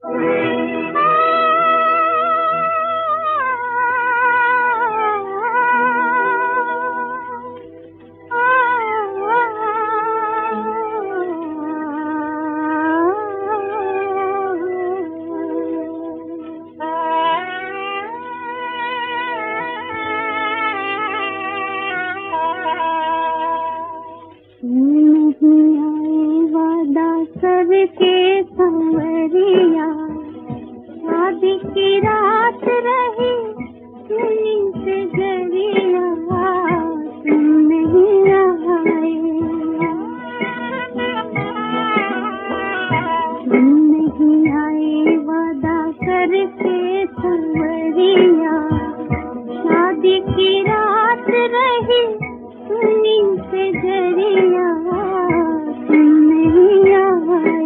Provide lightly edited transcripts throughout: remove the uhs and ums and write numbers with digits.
के संवरिया शादी की रात रही सुनी से जरिया तुम नहीं आए, तुम नहीं आए वादा करके संवरिया शादी की रात रही सुनी से जरिया तुम नहीं आए।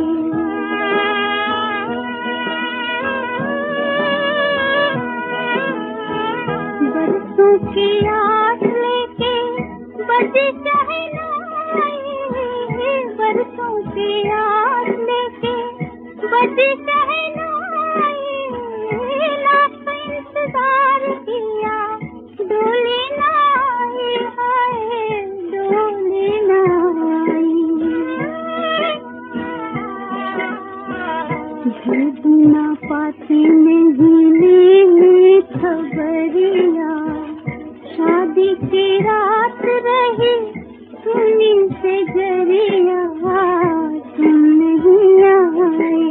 बरसों की आस लेके बजी शहनाई, बरसों की आस लेके बजी शहनाई, लाख इंतजार किया डोली ना आई, हाय डोली ना आई। झूठ ना पाती नहीं ली खबरिया शादी की रात रही सुनी से जरिया तुम नहीं आए।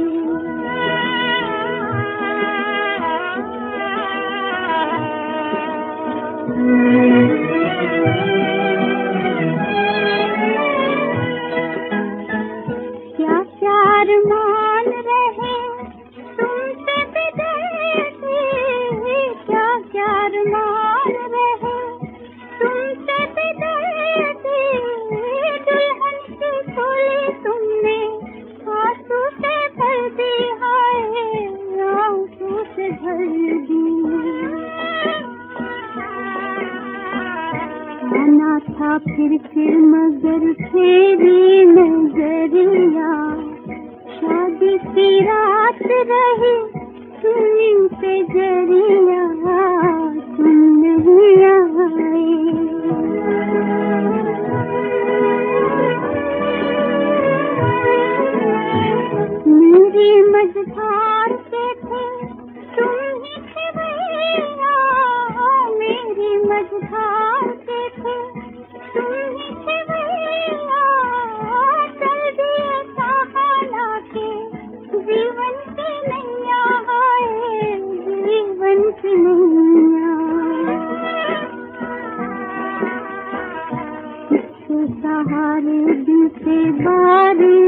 क्या प्यार मान रहे तुमसे बिदर्दी, क्या प्यार मान रहे तुमसे बिदर्दी, दुल्हन की खोली तुमने आंसू से भर दी, हाय आंसू से भर दी। आना था फिर मगर फेरी नजरिया शादी की रात रही सुनी से जरिया तुम नहीं आए। मेरी मझधार से थे तुम ही थे भैया, मेरी मझधार से थे तुम ही थे भैया, चल दिए सहारा के जीवन की नैया, हाय जीवन की नैया। सहारे दिल से बारी